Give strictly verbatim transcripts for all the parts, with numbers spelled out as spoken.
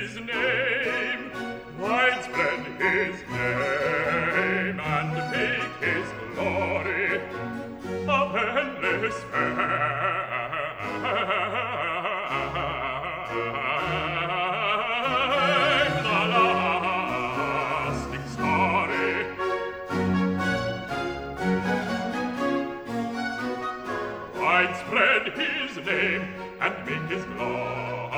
his name, widespread his name, and make his glory of endless fame, the lasting story. Widespread his name, and make his glory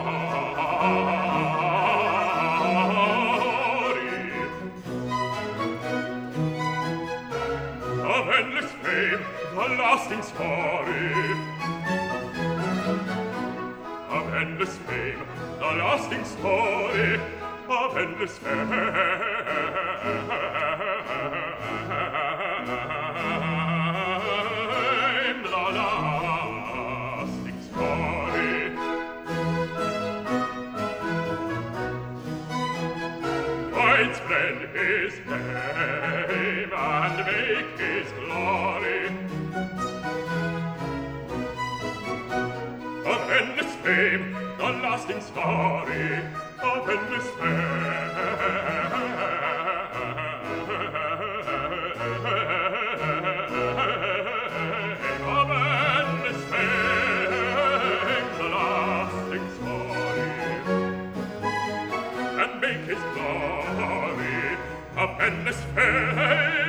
of endless fame, the lasting story of endless fame, the lasting story of endless fame. Widespread his name, and make his glory of endless fame, the lasting story of endless fame, of endless fame, the lasting story, and make his glory of endless fame.